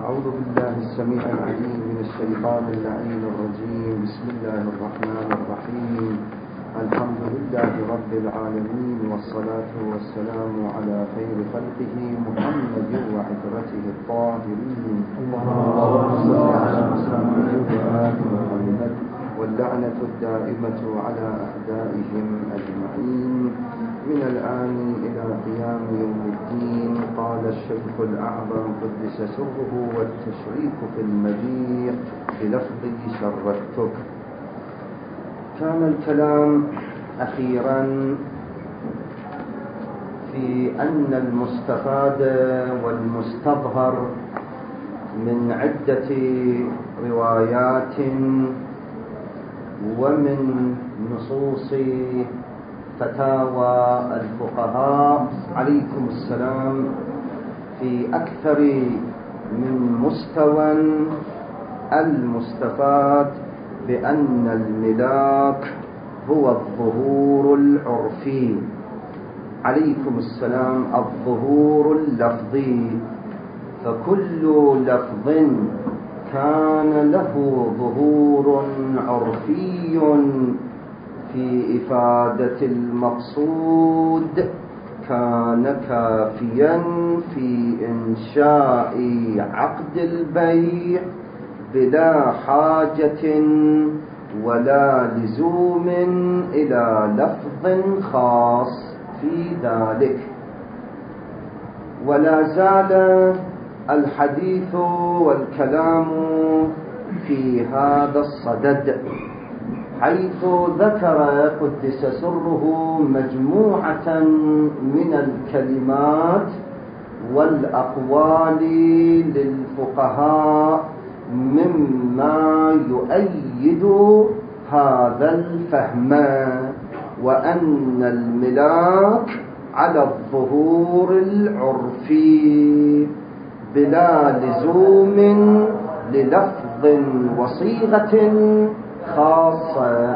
أعوذ بالله السميع العليم من الشيطان اللعين الرجيم. بسم الله الرحمن الرحيم. الحمد لله رب العالمين، والصلاة والسلام على خير خلقه محمد وعترته الطاهرين. اللهم صل على محمد وآل محمد، واللعنة الدائمة على أعدائهم أجمعين من الآن إلى قيام يوم الدين. قال الشيخ الأعظم قدس سره والتشريك في المجيء بلفظ شركتك. كان الكلام أخيرا في أن المستفاد والمستظهر من عدة روايات ومن نصوص فتاوى الفقهاء عليكم السلام في أكثر من مستوى المستفاد بأن الملاك هو الظهور العرفي عليكم السلام، الظهور اللفظي. فكل لفظ كان له ظهور عرفي في إفادة المقصود كان كافيا في إنشاء عقد البيع بلا حاجة ولا لزوم إلى لفظ خاص في ذلك. ولا زال الحديث والكلام في هذا الصدد، حيث ذكر قدس سره مجموعة من الكلمات والأقوال للفقهاء مما يؤيد هذا الفهم، وأن الملاك على الظهور العرفي بلا لزوم للفظ وصيغة خاصة.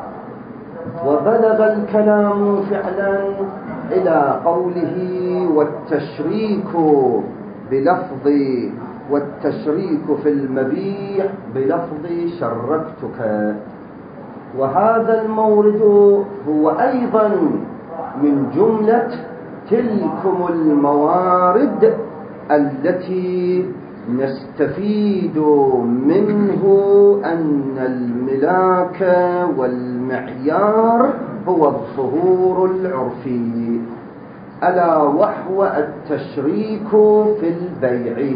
وبلغ الكلام فعلا إلى قوله والتشريك بلفظ والتشريك في المبيع بلفظ شركتك. وهذا المورد هو أيضا من جملة تلكم الموارد التي نستفيد منه أن الملاك والمعيار هو الظهور العرفي، ألا وهو التشريك في البيع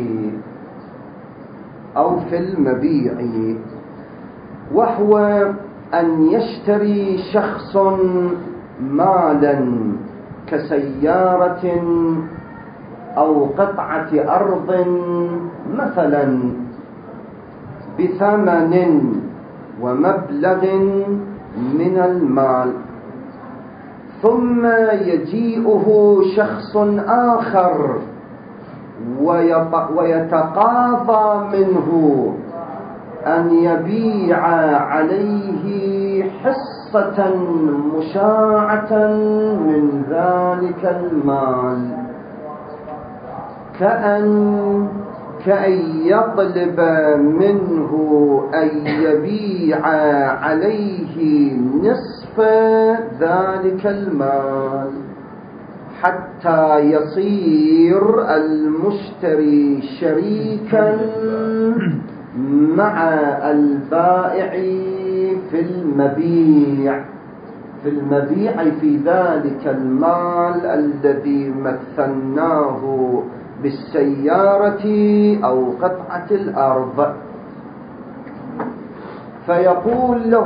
أو في المبيع، وهو أن يشتري شخص مالا كسيارة أو قطعة أرض مثلا بثمن ومبلغ من المال، ثم يجيئه شخص آخر ويتقاضى منه أن يبيع عليه حصة مشاعة من ذلك المال، كأن يطلب منه أن يبيع عليه نصف ذلك المال حتى يصير المشتري شريكا مع البائع في المبيع في ذلك المال الذي مثلناه بالسيارة أو قطعة الأرض. فيقول له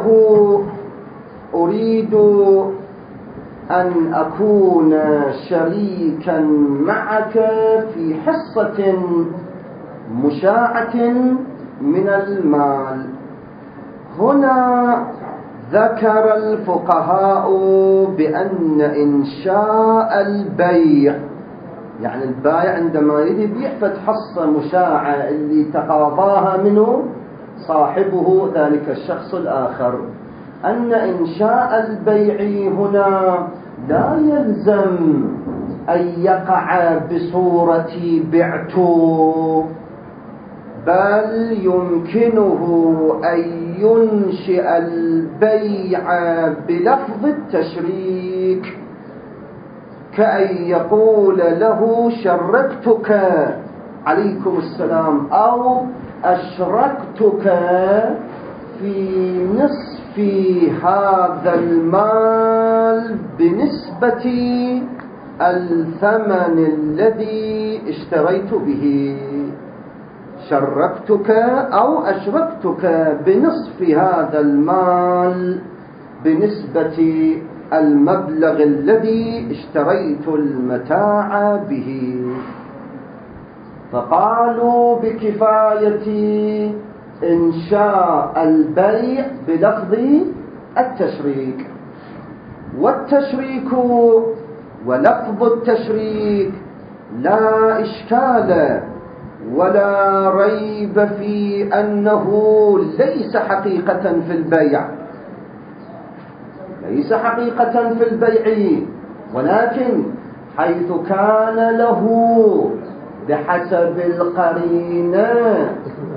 أريد أن أكون شريكا معك في حصة مشاعة من المال. هنا ذكر الفقهاء بأن إنشاء البيع، يعني البائع عندما يبيع فتحصة مشاعة اللي تقاضاها منه صاحبه ذلك الشخص الآخر، أن إنشاء البيع هنا لا يلزم أن يقع بصورة بعت بل يمكنه أن ينشئ البيع بلفظ التشريك، كأن يقول له شركتك عليكم السلام أو أشركتك في نصف هذا المال بنسبة الثمن الذي اشتريت به. شركتك أو أشركتك بنصف هذا المال بنسبة المبلغ الذي اشتريت المتاع به. فقالوا بكفاية إنشاء البيع بلفظ التشريك. والتشريك ولفظ التشريك لا إشكال ولا ريب في أنه ليس حقيقة في البيع، ليس حقيقة في البيع، ولكن حيث كان له بحسب القرينة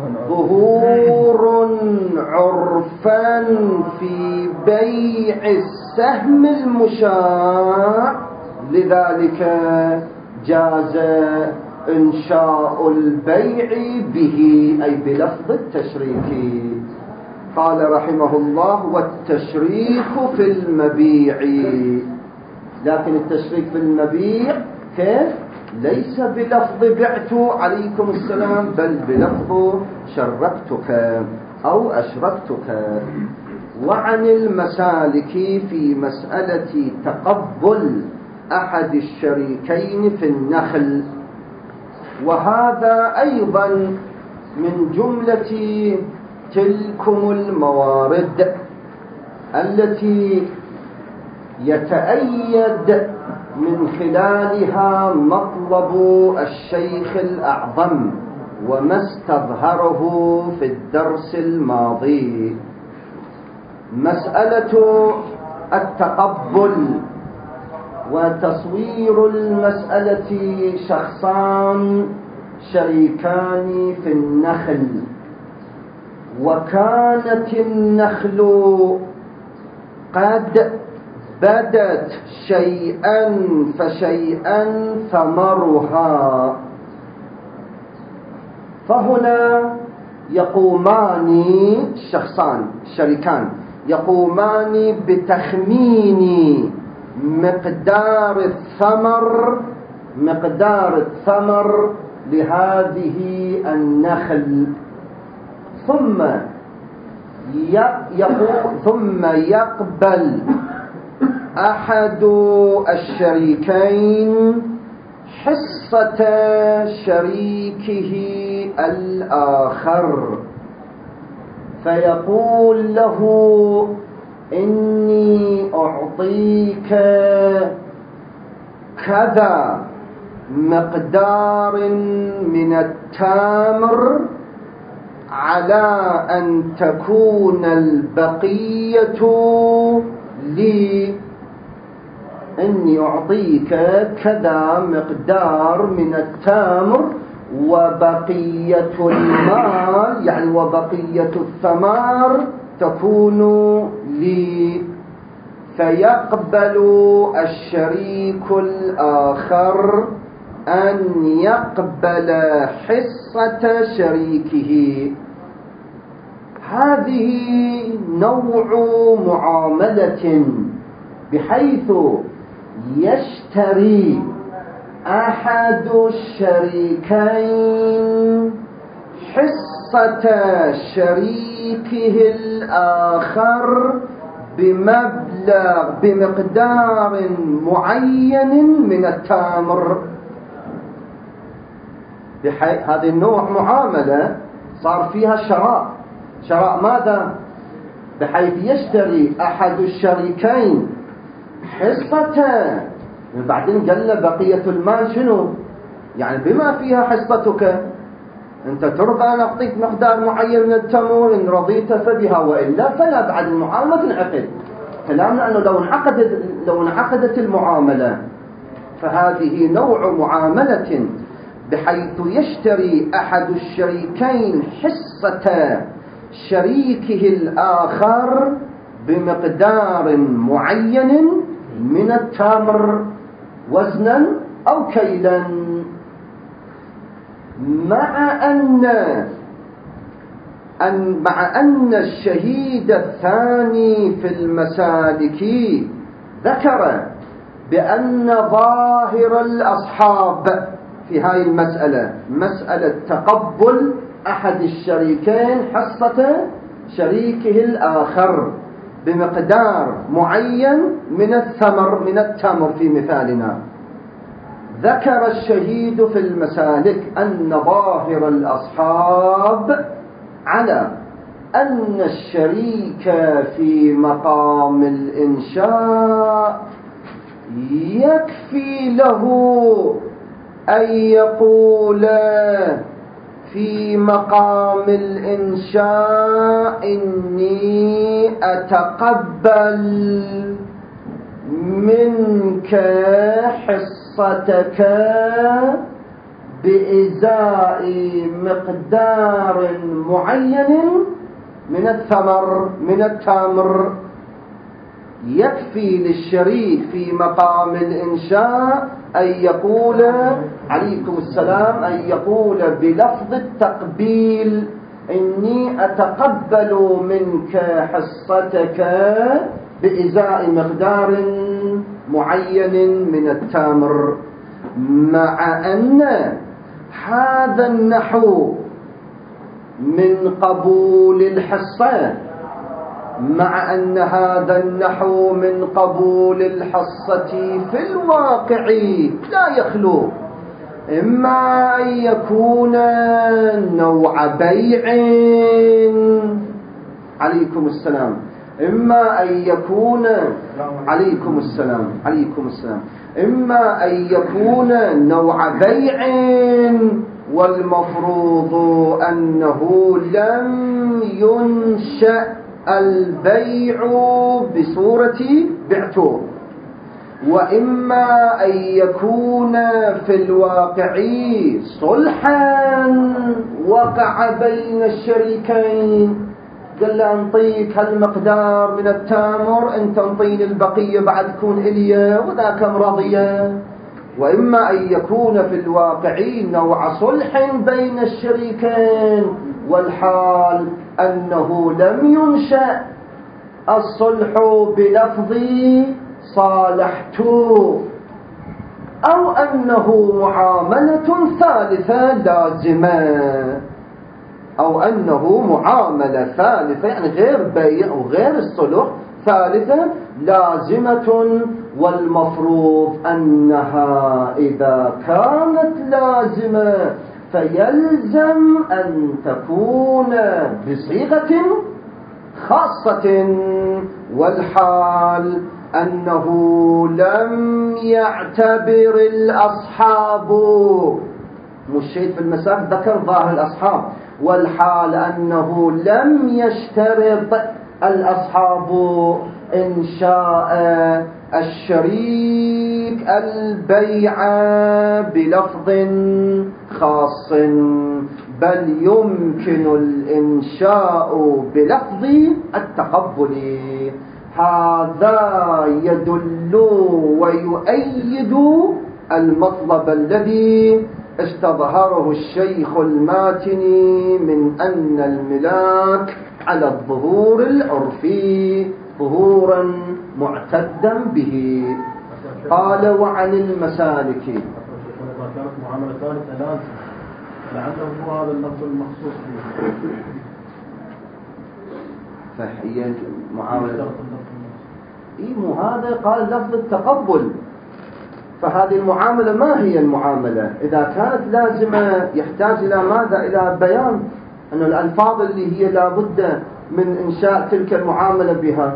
ظهور عرفا في بيع السهم المشاع، لذلك جاز إنشاء البيع به أي بلفظ التشريك. قال رحمه الله: والتشريك في المبيع. لكن التشريك في المبيع كيف؟ ليس بلفظ بعت عليكم السلام، بل بلفظ شركتك أو أشركتك. وعن المسالك في مسألة تقبل أحد الشريكين في النخل، وهذا أيضا من جملة تلكم الموارد التي يتأيد من خلالها مطلب الشيخ الأعظم وما استظهره في الدرس الماضي. مسألة التقبل وتصوير المسألة شخصان شريكان في النخل، وكانت النخل قد بدت شيئا فشيئا ثمرها، فهنا يقومان شخصان شريكان يقومان بتخمين مقدار الثمر لهذه النخل، ثم يقبل أحد الشريكين حصة شريكه الآخر، فيقول له: إني أعطيك كذا مقدار من التمر على أن تكون البقية لي. إني أعطيك كذا مقدار من التمر وبقية المال يعني وبقية الثمار تكون لي. فيقبل الشريك الآخر أن يقبل حصة شريكه. هذه نوع معاملة بحيث يشتري أحد الشريكين حصة شريكه الآخر بمقدار معين من التمر. هذه النوع معاملة صار فيها شراء ماذا؟ بحيث يشتري أحد الشريكين حصته، بعدين قال له بقية المال شنو؟ يعني بما فيها حصتك، أنت ترضى أن أعطيك مقدار معين من التمر، إن رضيت فبها، وإلا فلا. بعد المعاملة تنعقد. كلامنا أنه لو انعقدت المعاملة، فهذه نوع معاملة بحيث يشتري أحد الشريكين حصة شريكه الآخر بمقدار معين من التمر وزنا أو كيلا، مع أن الشهيد الثاني في المسالك ذكر بأن ظاهر الأصحاب في هذه المسألة، مسألة تقبل أحد الشريكين حصة شريكه الآخر بمقدار معين من التمر في مثالنا، ذكر الشهيد في المسالك أن ظاهر الأصحاب على أن الشريك في مقام الإنشاء يكفي له أن يقول في مقام الإنشاء إني أتقبل منك حصتك بإزاء مقدار معين من التمر. يكفي للشريك في مقام الإنشاء أن يقول عليكم السلام، أن يقول بلفظ التقبيل إني أتقبل منك حصتك بإزاء مقدار معين من التمر، مع أن هذا النحو من قبول الحصة، مع أن هذا النحو من قبول الحصة في الواقع لا يخلو إما أن يكون نوع بيع عليكم السلام، إما أن يكون عليكم السلام إما أن يكون نوع بيع، والمفروض أنه لم ينشأ البيع بصورة بعته، وإما أن يكون في الواقع صلحا وقع بين الشريكين، قال له انطيك هالمقدار من التمر، انت انطيني البقية بعد تكون إليا وذاك مرضية. وإما أن يكون في الواقع نوع صلح بين الشريكين، والحال أنه لم ينشأ الصلح بلفظ صالحت، أو أنه معاملة ثالثة لازمة، أو أنه معاملة ثالثة يعني غير بيع وغير الصلح، ثالثة لازمة. والمفروض أنها إذا كانت لازمة فيلزم أن تكون بصيغة خاصة، والحال أنه لم يعتبر الأصحاب، مش شيء في المسائل ذكر ظاهر الأصحاب، والحال أنه لم يشترط الأصحاب إنشاء الشريك البيع بلفظ خاص، بل يمكن الإنشاء بلفظ التقبل. هذا يدل ويؤيد المطلب الذي استظهره الشيخ الماتني من أن الملاك على الظهور العرفي ظهورا معتدا به. قال وعن المسالك إذا كانت معاملة ثالثة لازم لعله هو هذا اللفظ المخصوص فيه، فهي المعاملة مو هذا قال لفظ التقبل، فهذه المعاملة ما هي المعاملة؟ إذا كانت لازمة يحتاج إلى ماذا؟ إلى بيان أن الألفاظ اللي هي لابد من إنشاء تلك المعاملة بها.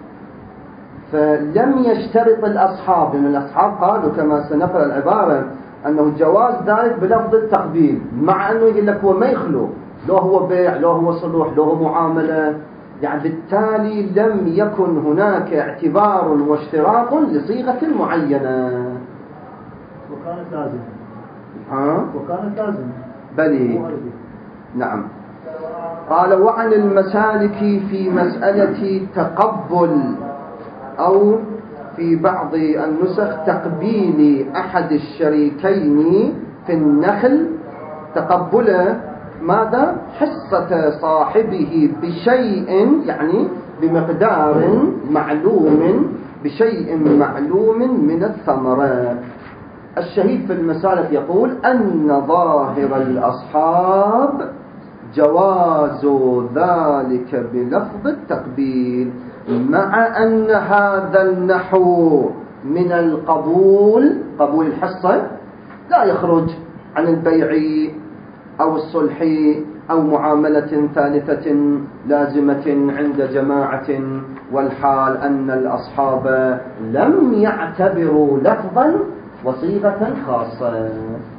فلم يشترط الأصحاب، من الأصحاب قالوا كما سنقرأ العبارة أنه جواز ذلك بلفظ التقبيل، مع أنه يقول لك هو ما يخلو، لو هو بيع لو هو صلوح لو هو معاملة، يعني بالتالي لم يكن هناك اعتبار واشتراط لصيغة معينة. وكانت لازمة وكانت لازمة. بلي نعم. قال وعن المسالك في مسألة تقبل أو في بعض النسخ تقبيل أحد الشريكين في النخل، تقبل ماذا؟ حصة صاحبه بشيء، يعني بمقدار معلوم، بشيء معلوم من الثمرة. الشهيد في المسالك يقول أن ظاهر الأصحاب جواز ذلك بلفظ التقبيل، مع أن هذا النحو من القبول، قبول الحصة، لا يخرج عن البيع أو الصلح أو معاملة ثالثة لازمة عند جماعة، والحال أن الأصحاب لم يعتبروا لفظا وصيغة خاصة.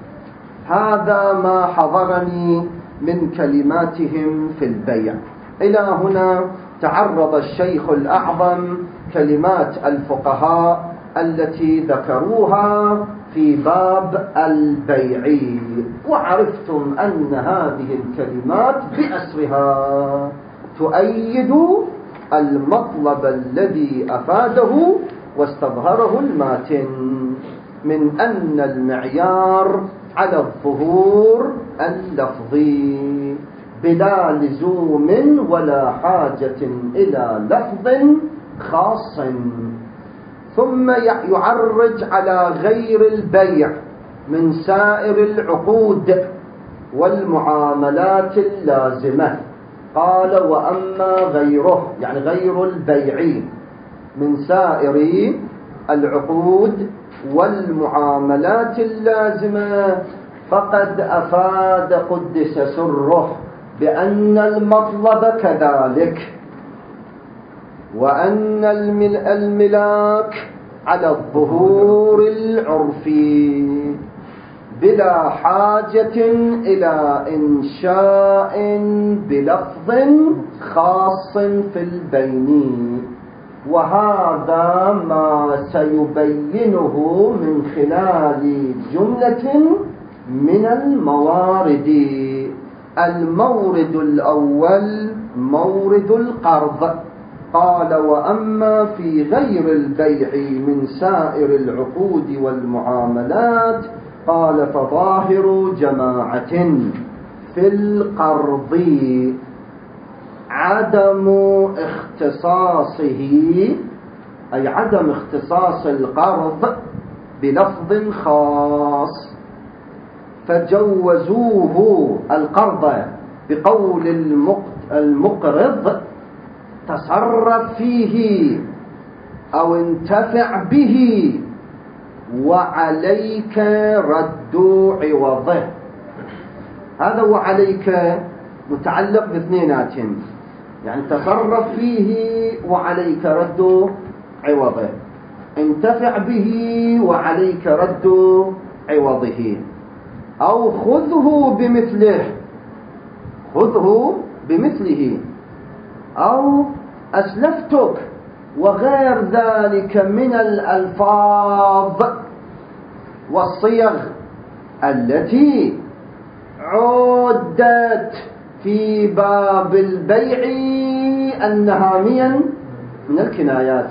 هذا ما حضرني من كلماتهم في البيع. إلى هنا تعرض الشيخ الأعظم كلمات الفقهاء التي ذكروها في باب البيع، وعرفتم أن هذه الكلمات بأسرها تؤيد المطلب الذي أفاده واستظهره الماتن من أن المعيار على الظهور اللفظي بلا لزوم ولا حاجة إلى لفظ خاص. ثم يعرج على غير البيع من سائر العقود والمعاملات اللازمة. قال وأما غيره، يعني غير البيع من سائر العقود والمعاملات اللازمة، فقد أفاد قدس سره بأن المطلب كذلك، وأن الملاك على الظهور العرفي بلا حاجة إلى إنشاء بلفظ خاص في البين. وهذا ما سيبينه من خلال جملة من الموارد. المورد الأول مورد القرض. قال وأما في غير البيع من سائر العقود والمعاملات، قال فظاهر جماعة في القرض عدم اختصاصه، أي عدم اختصاص القرض بلفظ خاص، فجوزوه القرض بقول المقرض تصرف فيه أو انتفع به وعليك رد عوضه. هذا وعليك متعلق باثنينات، يعني تصرف فيه وعليك رد عوضه، انتفع به وعليك رد عوضه، أو خذه بمثله، خذه بمثله، أو أسلفتك، وغير ذلك من الألفاظ والصيغ التي عدت في باب البيع أنها من الكنايات،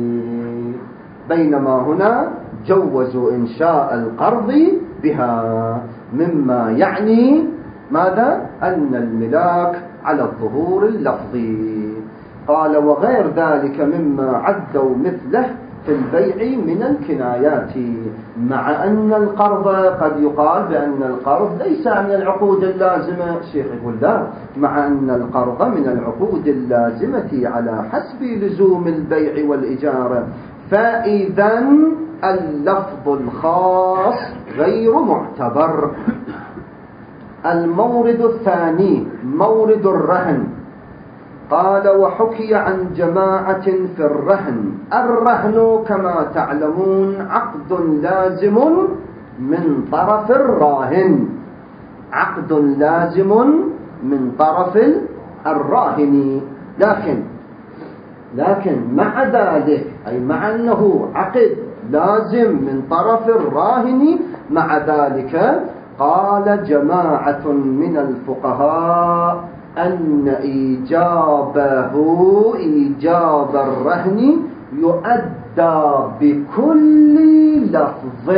بينما هنا جوزوا إنشاء القرض بها، مما يعني ماذا؟ أن الملاك على الظهور اللفظي. قال وغير ذلك مما عدوا مثله في البيع من الكنايات، مع أن القرض قد يقال بأن القرض ليس من العقود اللازمة. الشيخ يقول لا، مع أن القرض من العقود اللازمة على حسب لزوم البيع والإجارة، فإذا اللفظ الخاص غير معتبر. المورد الثاني مورد الرهن. قال وحكي عن جماعة في الرهن. الرهن كما تعلمون عقد لازم من طرف الراهن، عقد لازم من طرف الراهن، لكن مع ذلك، أي مع أنه عقد لازم من طرف الراهن. مع ذلك قال جماعة من الفقهاء أن إيجاب الرهن يؤدى بكل لفظ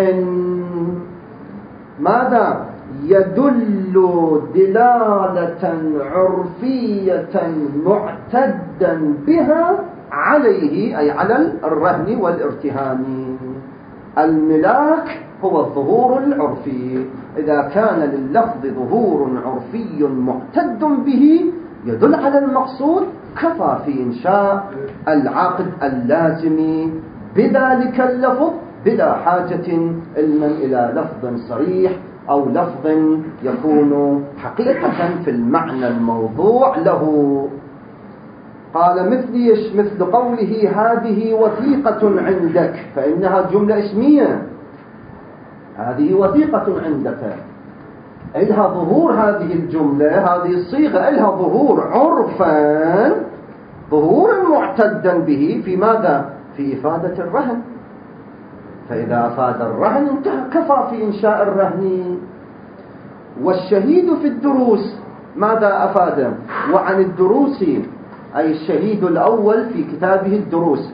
ماذا يدل دلالة عرفية معتدا بها عليه، أي على الرهن والارتهان. الملاك هو الظهور العرفي، إذا كان لللفظ ظهور عرفي معتد به يدل على المقصود كفى في إنشاء العقد اللازم بذلك اللفظ بلا حاجة علما إلى لفظ صريح أو لفظ يكون حقيقة في المعنى الموضوع له. قال مثل قوله هذه وثيقة عندك، فإنها جملة اسمية. هذه وثيقة عندك، إلها ظهور هذه الجملة، هذه الصيغة إلها ظهور عرفا، ظهورا معتدا به في ماذا؟ في إفادة الرهن. فإذا أفاد الرهن انتهى، كفى في إنشاء الرهن. والشهيد في الدروس ماذا أفاد؟ وعن الدروس أي الشهيد الأول في كتابه الدروس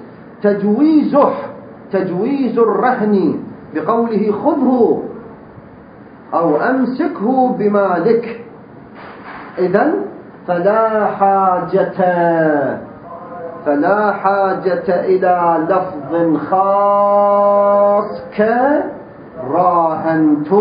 تجويز الرهن بقوله خذه أو أمسكه بمالك. إذن فلا حاجة إلى لفظ خاص كراهنت،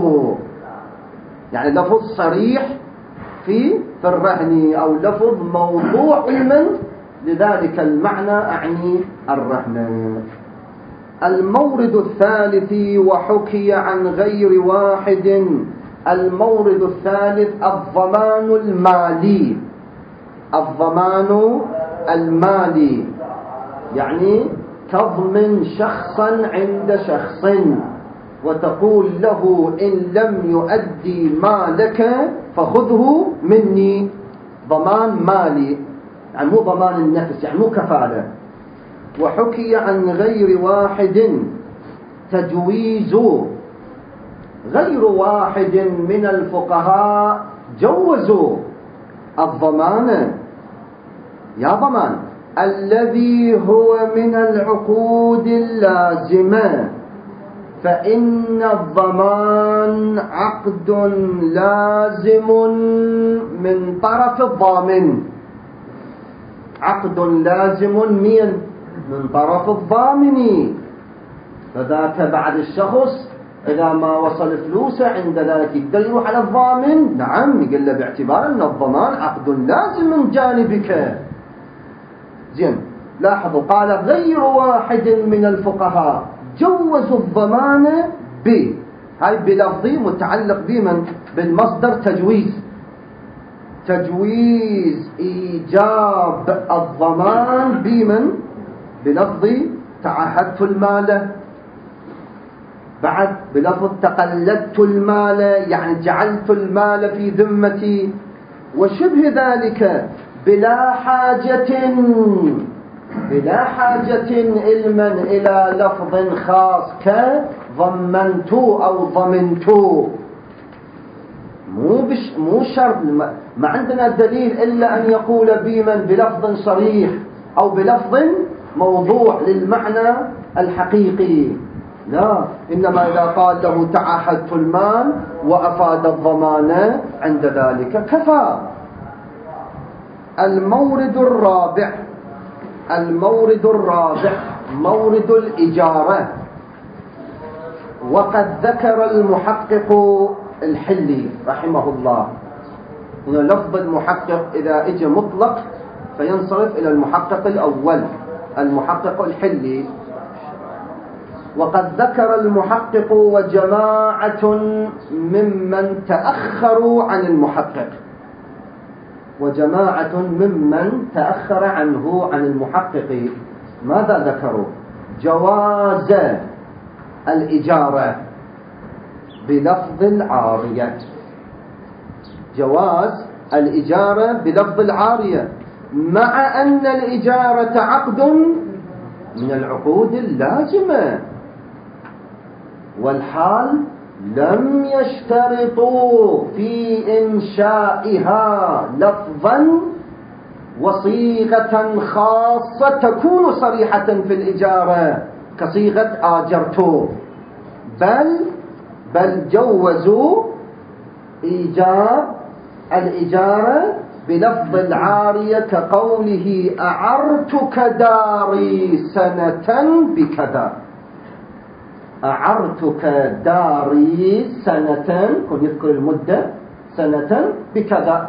يعني لفظ صريح في الرهن أو لفظ موضوع من لذلك المعنى، أعني الرهن. المورد الثالث وحكي عن غير واحد. المورد الثالث الضمان المالي، يعني تضمن شخصا عند شخص وتقول له إن لم يؤدي مالك فخذه مني. ضمان مالي، يعني مو ضمان النفس، يعني مو كفالة. وحكي عن غير واحد تجويز. غير واحد من الفقهاء جوزوا الضمان، يا ضمان الذي هو من العقود اللازمة، فإن الضمان عقد لازم من طرف الضامن. عقد لازم من طرف الضامن. فذاك بعد الشخص إذا ما وصل فلوسه عند ذلك يقدر يروح على الضامن، نعم، يقول له باعتبار أن الضمان عقد لازم من جانبك. زين، لاحظوا قال غير واحد من الفقهاء جوزوا الضمان هاي بلفظي متعلق بمن؟ بالمصدر تجويز إيجاب الضمان بمن؟ بلفظي تعهدت المال، بعد بلفظ تقلدت المال، يعني جعلت المال في ذمتي، وشبه ذلك بلا حاجة علما إلى لفظ خاص كضمنت أو ضمنت. مو شرط، ما عندنا دليل إلا أن يقول بمن بلفظ صريح أو بلفظ موضوع للمعنى الحقيقي. لا، إنما إذا قال له تعهدت المال وأفاد الضمان عند ذلك كفى. المورد الرابع مورد الإجارة. وقد ذكر المحقق الحلي رحمه الله، هنا لفظ المحقق إذا اجى مطلق فينصرف إلى المحقق الأول، المحقق الحلي. وقد ذكر المحقق وجماعة ممن تأخروا عن المحقق، وجماعة ممن تأخر عنه عن المحقق، ماذا ذكروا؟ جواز الإجارة بلفظ العارية، جواز الإجارة بلفظ العارية، مع أن الإجارة عقد من العقود اللازمة. والحال لم يشترطوا في إنشائها لفظا وصيغة خاصة تكون صريحة في الإجارة كصيغة آجرت، بل جوزوا إيجاب الإجارة بلفظ العارية كقوله أعرتك داري سنة بكذا. أعرتك داري سنة، كن يذكر المدة سنة بكذا.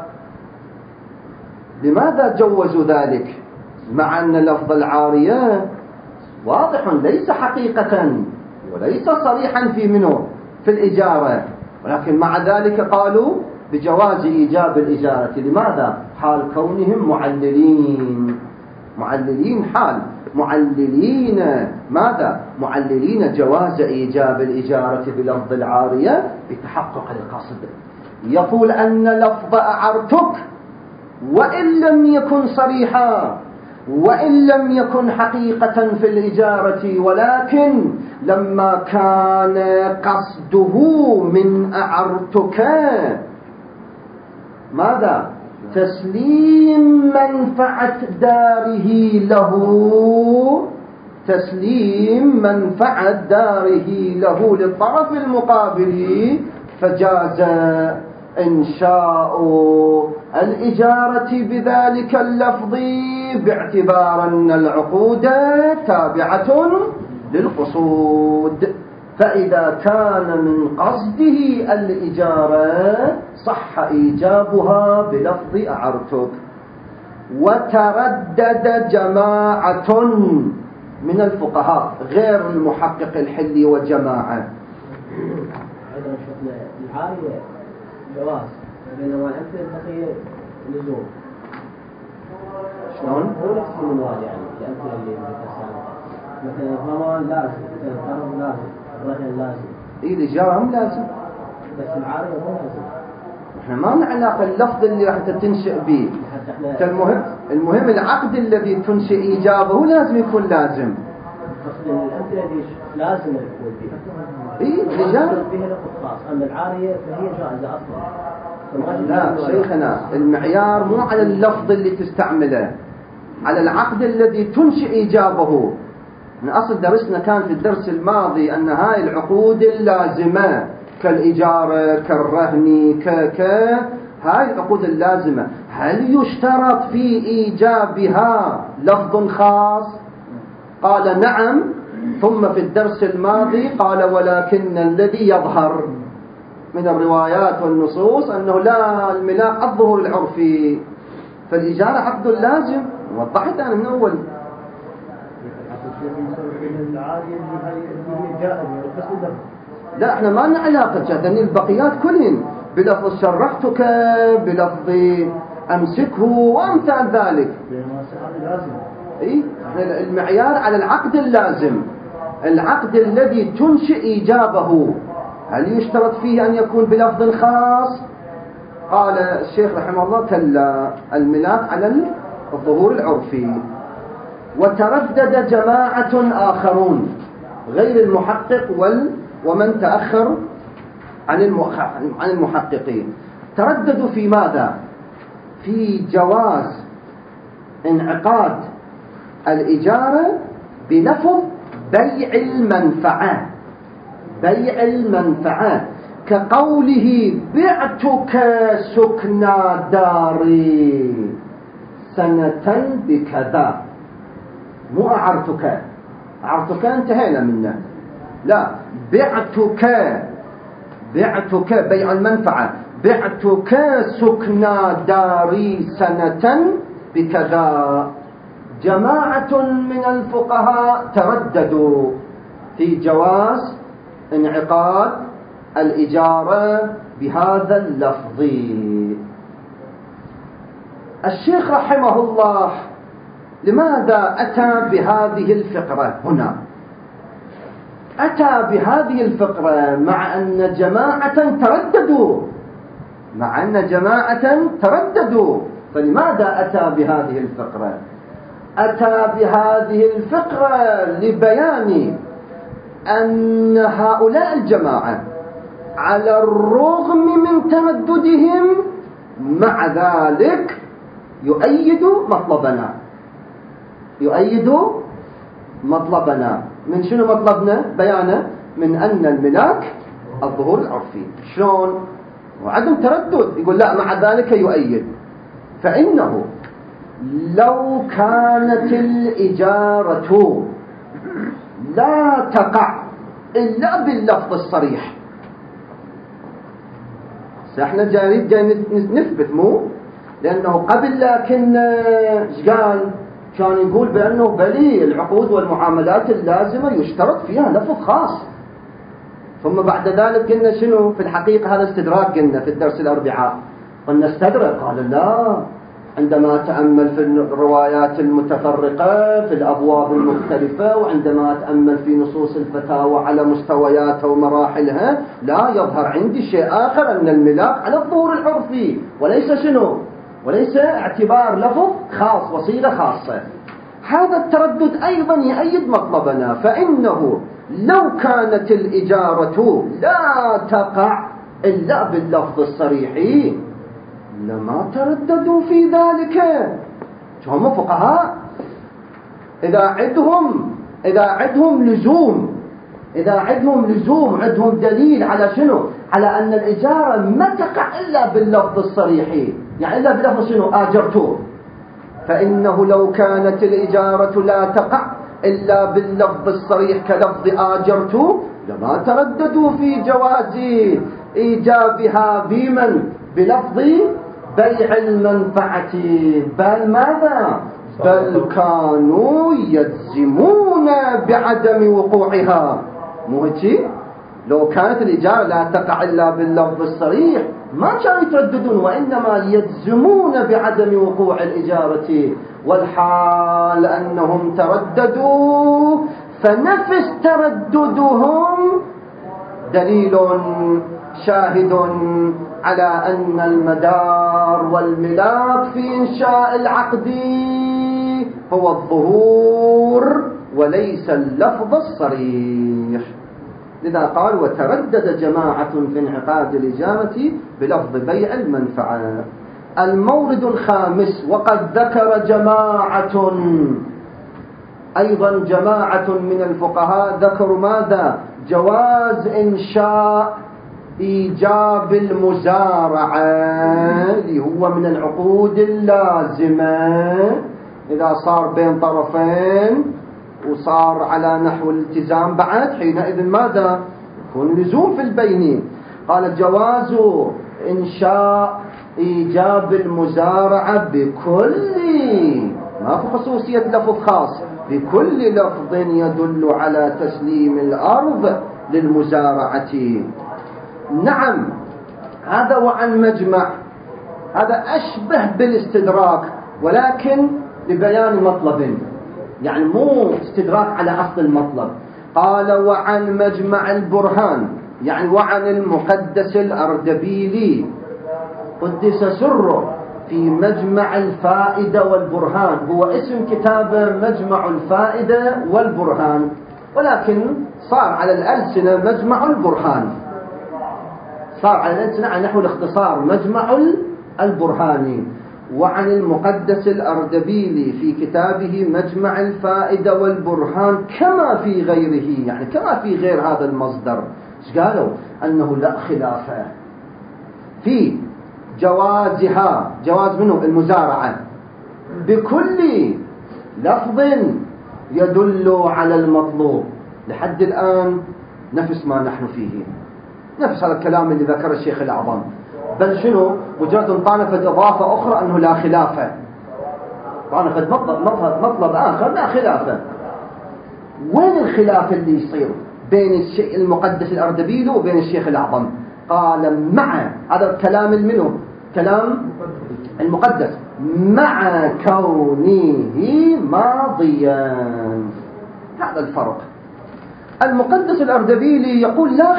لماذا جوزوا ذلك مع أن لفظ العارية واضح ليس حقيقة وليس صريحا في الإجارة، ولكن مع ذلك قالوا بجواز إيجاب الإجارة. لماذا؟ حال كونهم معللين حال معللين ماذا؟ معللين جواز إيجاب الإجارة بلفظ العارية بتحقق القصد. يقول أن لفظ أعرتك وإن لم يكن صريحا وإن لم يكن حقيقة في الإجارة، ولكن لما كان قصده من أعرتك ماذا؟ تسليم منفعة داره له للطرف المقابل، فجاز إنشاء الإجارة بذلك اللفظ باعتبار أن العقود تابعة للقصود. فإذا كان من قصده الإجارة صح إيجابها بلفظ أعرتك. وتردد جماعة من الفقهاء غير المحقق الحلي وجماعة. أيضا شفنا العارية جواز، بينما الأمثلة البقية لزوم. شلون؟ هو نفس المنوال يعني الأمثلة اللي ذكرتها، مثلا الضمان لازم، مثلا القرض لازم، الرهن لازم. الإجارة هم لازم، بس العارية مو لازم. احنا ما لنا علاقة اللفظ اللي راح تنشئ به. المهم العقد الذي تنشئ إيجابه لازم يكون لازم. الأمثلة دي لازم يكون فيها. الإجابة فيها لفظ خاص، أما العارية فهي جائزة أصلا. لا شيخنا، المعيار مو على اللفظ اللي تستعمله، على العقد الذي تنشئ إيجابه. من أصل درسنا كان في الدرس الماضي أن هاي العقود اللازمة كالإجارة كالرهن هاي العقود اللازمة هل يشترط في إيجابها لفظ خاص؟ قال نعم. ثم في الدرس الماضي قال ولكن الذي يظهر من الروايات والنصوص أنه لا، الملاك الظهور العرفي، فالإجارة عقد لازم. وضحت أنا من أول. لا احنا ما لنا علاقة، جاءتني البقيات كلهن بلفظ شرحتك، بلفظ أمسكه وأمثال ذلك. احنا المعيار على العقد اللازم، العقد الذي تنشئ إيجابه هل يشترط فيه أن يكون بلفظ خاص؟ قال الشيخ رحمه الله كلا، الملاك على الظهور العرفي. وتردد جماعة آخرون غير المحقق ومن تأخر عن المحققين، ترددوا في ماذا؟ في جواز انعقاد الإجارة بلفظ بيع المنفعة كقوله بعتك سكنى داري سنة بكذا. مو أعرتك انتهينا منه، لا، بعتك بيع المنفعة، بعتك سكنى داري سنة بكذا. جماعة من الفقهاء ترددوا في جواز انعقاد الإجارة بهذا اللفظ. الشيخ رحمه الله لماذا أتى بهذه الفقرة هنا؟ أتى بهذه الفقرة مع أن جماعة ترددوا، فلماذا أتى بهذه الفقرة؟ أتى بهذه الفقرة لبيان أن هؤلاء الجماعة على الرغم من ترددهم مع ذلك يؤيدوا مطلبنا. من شنو مطلبنا؟ بيانه من أن الملاك الظهور العرفي. شلون؟ وعدم تردد، يقول لا مع ذلك يؤيد. فإنه لو كانت الإجارة لا تقع إلا باللفظ الصريح، احنا جاي نثبت مو لأنه قبل، لكن قال كان يقول بأنه بلي العقود والمعاملات اللازمة يشترط فيها لفظ خاص. ثم بعد ذلك قلنا شنو في الحقيقة؟ هذا استدراك. قلنا في الدرس الأربعاء قلنا استدرك، قال لا، عندما أتأمل في الروايات المتفرقة في الأبواب المختلفة، وعندما أتأمل في نصوص الفتاوى على مستوياتها ومراحلها، لا يظهر عندي شيء آخر أن الملاك على الظهور العرفي، وليس شنو؟ وليس اعتبار لفظ خاص وصيغة خاصة. هذا التردد أيضا يؤيد مطلبنا. فإنه لو كانت الإجارة لا تقع إلا باللفظ الصريح لما ترددوا في ذلك. هم فقهاء إذا عندهم لزوم، عندهم دليل على شنو؟ على أن الإجارة ما تقع إلا باللفظ الصريح، يعني إلا بلفظ شنو؟ آجرتوه. فإنه لو كانت الإجارة لا تقع إلا باللفظ الصريح كلفظ آجرتوه لما ترددوا في جواز إيجابها بلفظ بيع المنفعة، بل ماذا؟ بل كانوا يجزمون بعدم وقوعها. مو هيك؟ لو كانت الإجارة لا تقع إلا باللفظ الصريح ما كانوا يترددون، وإنما يجزمون بعدم وقوع الإجارة، والحال أنهم ترددوا، فنفس ترددهم دليل شاهد على أن المدار والملاك في إنشاء العقد هو الظهور وليس اللفظ الصريح. لذا قال وتردد جماعة في انعقاد الإجارة بلفظ بيع المنفعة. المورد الخامس، وقد ذكر جماعة من الفقهاء ذكروا ماذا؟ جواز إنشاء إيجاب المزارعة اللي هو من العقود اللازمة، إذا صار بين طرفين وصار على نحو الالتزام بعد، حينئذ ماذا؟ يكون لزوم في البينين. قال جواز إنشاء إيجاب المزارعة بكل، ما في خصوصية لفظ خاص، بكل لفظ يدل على تسليم الأرض للمزارعة. نعم، هذا وعن مجمع، هذا أشبه بالاستدراك ولكن لبيان مطلب، يعني مو استدراك على أصل المطلب. قال وعن مجمع البرهان، يعني وعن المقدس الأردبيلي قدس سره في مجمع الفائدة والبرهان. هو اسم كتابه مجمع الفائدة والبرهان، ولكن صار على الألسنة مجمع البرهان، صار على الألسنة على نحو الاختصار مجمع البرهاني. وعن المقدس الأردبيلي في كتابه مجمع الفائدة والبرهان كما في غيره، يعني كما في غير هذا المصدر. قالوا أنه لا خلاف في جوازها، جواز منه المزارعة بكل لفظ يدل على المطلوب. لحد الآن نفس ما نحن فيه، نفس هذا الكلام اللي ذكر الشيخ الأعظم، بل شنو مجرد طانفة إضافة أخرى أنه لا خلافة، طانفة مطلب آخر لا خلافة. وين الخلاف اللي يصير بين المقدس الأردبيلي وبين الشيخ الأعظم؟ قال مع هذا الكلام منه كلام المقدس مع كونه ماضيا، هذا الفرق. المقدس الأردبيلي يقول لا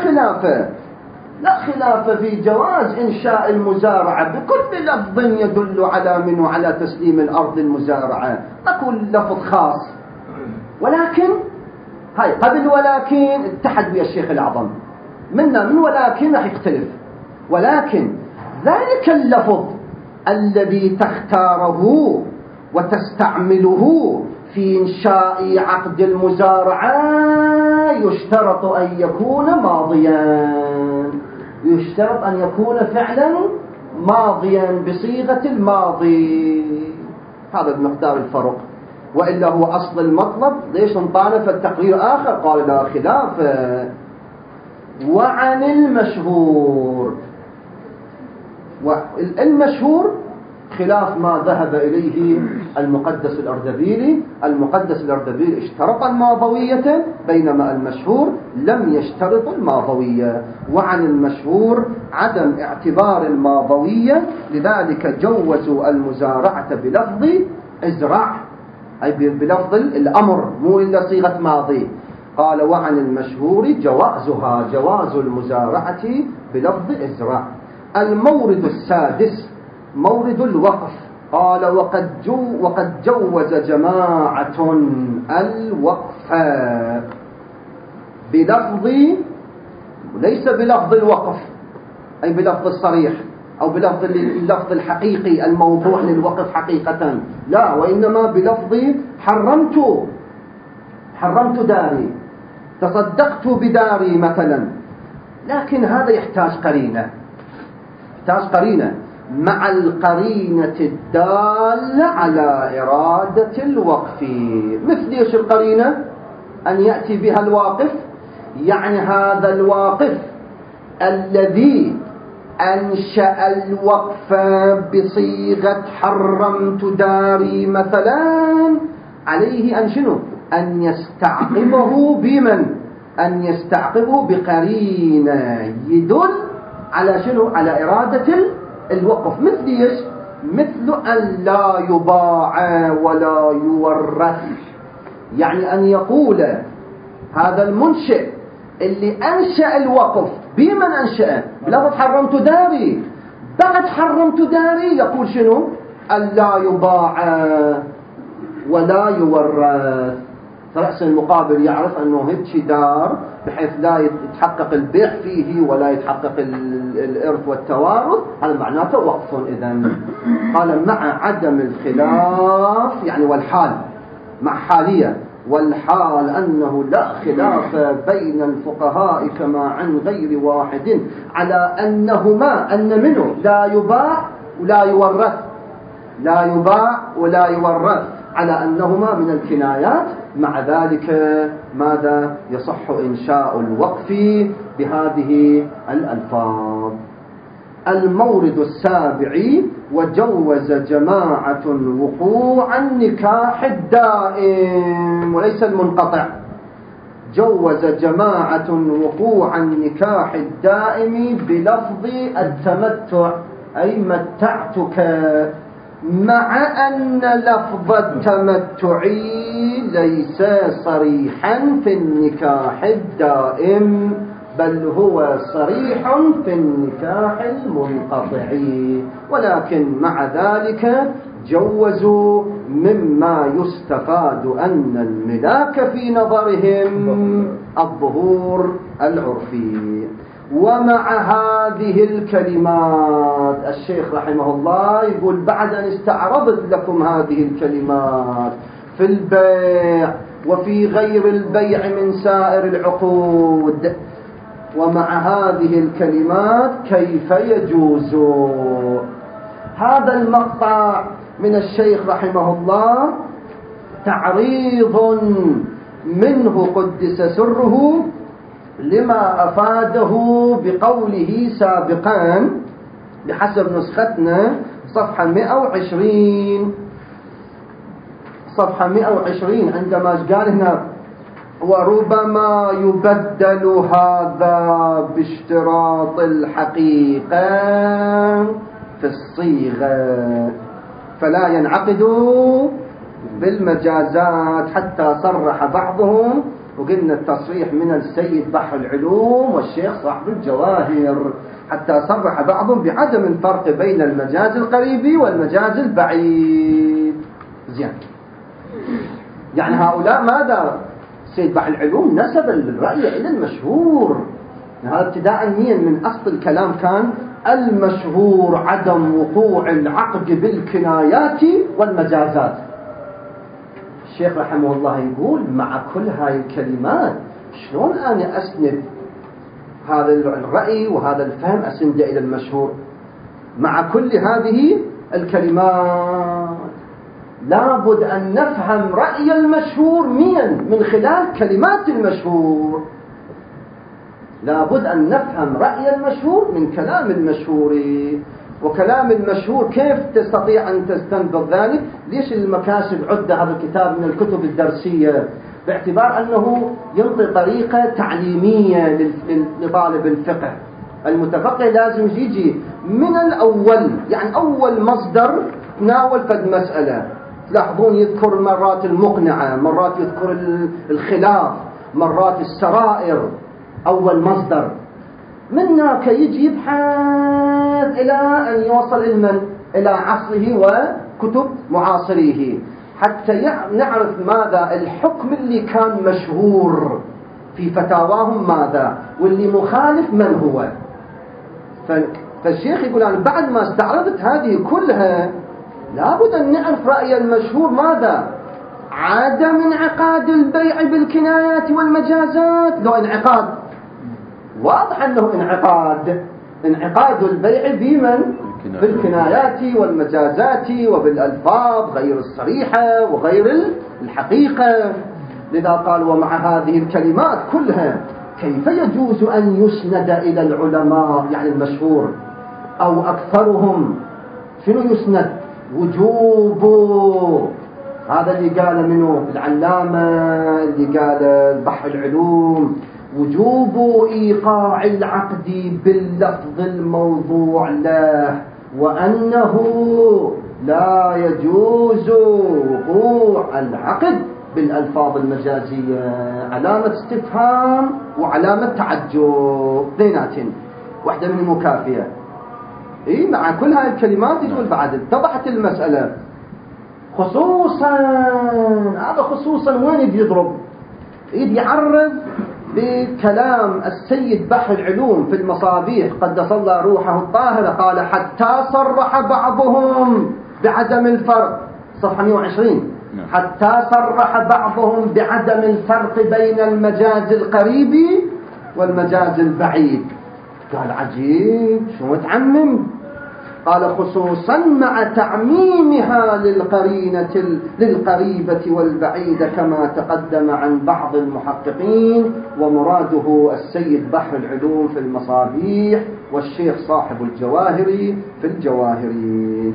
خلاف في جواز إنشاء المزارعة بكل لفظ يدل على منه على تسليم الأرض المزارعة، أقول لفظ خاص، ولكن هاي قبل ولكن اتحد ويا الشيخ الأعظم من ولكن راح يختلف. ولكن ذلك اللفظ الذي تختاره وتستعمله في إنشاء عقد المزارعة يشترط أن يكون ماضيا، يشترط أن يكون فعلا ماضيا بصيغة الماضي. هذا بمقدار الفرق، وإلا هو أصل المطلب. ليش انطانا في التقرير آخر قال لا خلاف. وعن المشهور، والمشهور خلاف ما ذهب إليه المقدس الأردبيلي. المقدس الأردبيلي اشترط الماضوية، بينما المشهور لم يشترط الماضوية. وعن المشهور عدم اعتبار الماضوية، لذلك جوزوا المزارعة بلفظ ازرع، أي بلفظ الأمر مو إلا صيغة ماضي. قال وعن المشهور جوازها، جواز المزارعة بلفظ ازرع. المورد السادس مورد الوقف. قال وقد جوز جماعة الوقف بلفظ، ليس بلفظ الوقف أي بلفظ الصريح أو بلفظ اللفظ الحقيقي الموضوع للوقف حقيقة، لا، وإنما بلفظ حرمت داري، تصدقت بداري مثلا. لكن هذا يحتاج قرينة مع القرينة الدالة على إرادة الوقف. مثل ايش القرينة؟ أن يأتي بها الواقف، يعني هذا الواقف الذي أنشأ الوقف بصيغة حرمت داري مثلا، عليه أن شنو؟ أن يستعقبه بمن؟ أن يستعقبه بقرينة يدل على شنو؟ على إرادة الوقف. مثل ايش؟ مثل أن لا يباع ولا يورث، يعني أن يقول هذا المنشئ اللي أنشأ الوقف بمن أنشأه؟ بلفظ حرمت داري. بعد حرمت داري يقول شنو؟ أن لا يباع ولا يورث. فرأس المقابل يعرف أنه هيك دار بحيث لا يتحقق البيع فيه ولا يتحقق الإرث والتوارث، هذا معناته وقف. إذن قال مع عدم الخلاف، يعني والحال مع حالية، والحال أنه لا خلاف بين الفقهاء كما عن غير واحد على أنهما، أن منه لا يباع ولا يورث، لا يباع ولا يورث، على أنهما من الكنايات. مع ذلك ماذا يصح إنشاء الوقف بهذه الألفاظ. المورد السابع وجوز جماعة وقوع النكاح الدائم وليس المنقطع. جوز جماعة وقوع النكاح الدائم بلفظ التمتع، أي متعتك، مع أن لفظ التمتع ليس صريحا في النكاح الدائم، بل هو صريح في النكاح المنقطع. ولكن مع ذلك جوزوا مما يستفاد أن الملاك في نظرهم الظهور العرفي. ومع هذه الكلمات الشيخ رحمه الله يقول بعد أن استعرضت لكم هذه الكلمات في البيع وفي غير البيع من سائر العقود، ومع هذه الكلمات كيف يجوز. هذا المقطع من الشيخ رحمه الله تعريض منه قدس سره لما أفاده بقوله سابقا بحسب نسختنا صفحة 120 عندما قال هنا وربما يبدل هذا باشتراط الحقيقة في الصيغة فلا ينعقد بالمجازات، حتى صرح بعضهم، وقلنا التصريح من السيد بحر العلوم والشيخ صاحب الجواهر، حتى صرح بعضهم بعدم الفرق بين المجاز القريب والمجاز البعيد. زين، يعني هؤلاء ماذا السيد بحر العلوم نسب الرأي إلى المشهور. هذا ابتداء من أصل الكلام كان المشهور عدم وقوع العقد بالكنايات والمجازات. الشيخ رحمه الله يقول مع كل هاي الكلمات شلون أنا أسند هذا الرأي وهذا الفهم أسند إلى المشهور؟ مع كل هذه الكلمات لابد أن نفهم رأي المشهور من خلال كلمات المشهور. لابد أن نفهم رأي المشهور من كلام المشهور. وكلام المشهور كيف تستطيع أن تستنبط ذلك؟ ليش المكاسب عد هذا الكتاب من الكتب الدرسية؟ باعتبار أنه ينطي طريقة تعليمية لطالب الفقه. المتفقه لازم يجي من الأول، يعني أول مصدر تناول فد مسألة. تلاحظون يذكر مرات المقنعة، مرات يذكر الخلاف، مرات السرائر. أول مصدر منك يجي يبحث إلى أن يوصل إلى عصره وكتب معاصريه حتى نعرف ماذا الحكم اللي كان مشهور في فتاواهم ماذا، واللي مخالف من هو. فالشيخ يقول أنا بعد ما استعرضت هذه كلها لابد أن نعرف رأي المشهور ماذا؟ عدم انعقاد البيع بالكنايات والمجازات. لو انعقاد واضح أنه انعقاد البيع بمن؟ بالكنايات والمجازات وبالألفاظ غير الصريحة وغير الحقيقة. لذا قال ومع هذه الكلمات كلها كيف يجوز أن يسند إلى العلماء يعني المشهور أو أكثرهم؟ شنو يسند؟ وجوب. هذا اللي قال منه العلامة، اللي قال البحر العلوم، وجوب إيقاع العقد باللفظ الموضوع له، وأنه لا يجوز وقوع العقد بالألفاظ المجازية. علامة استفهام وعلامة تعجب اثنيناتين، واحدة من مكافية. مع كل هاي الكلمات يقول بعد اتضحت المسألة. خصوصا هذا خصوصا وين بيضرب؟ يعرض بكلام السيد بحر العلوم في المصابيح قدس الله روحه الطاهرة. قال حتى صرح بعضهم بعدم الفرق، صفحة 120. حتى صرح بعضهم بعدم الفرق بين المجاز القريب والمجاز البعيد. قال عجيب شو تعمم؟ قال خصوصا مع تعميمها للقريبة والبعيدة كما تقدم عن بعض المحققين، ومراده السيد بحر العلوم في المصابيح والشيخ صاحب الجواهري في الجواهري.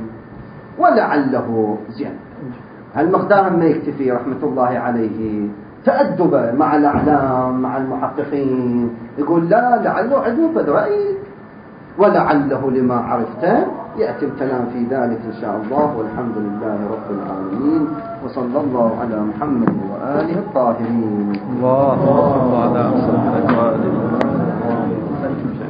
ولعله زين هالمقدار ما يكتفي رحمة الله عليه تأدبا مع الأعلام مع المحققين. يقول لا لعله عنده فد رأي، ولعله لما عرفته يأتي الكلام في ذلك إن شاء الله. والحمد لله رب العالمين، وصلى الله على محمد وآله الطاهرين. الله على محمد وآله.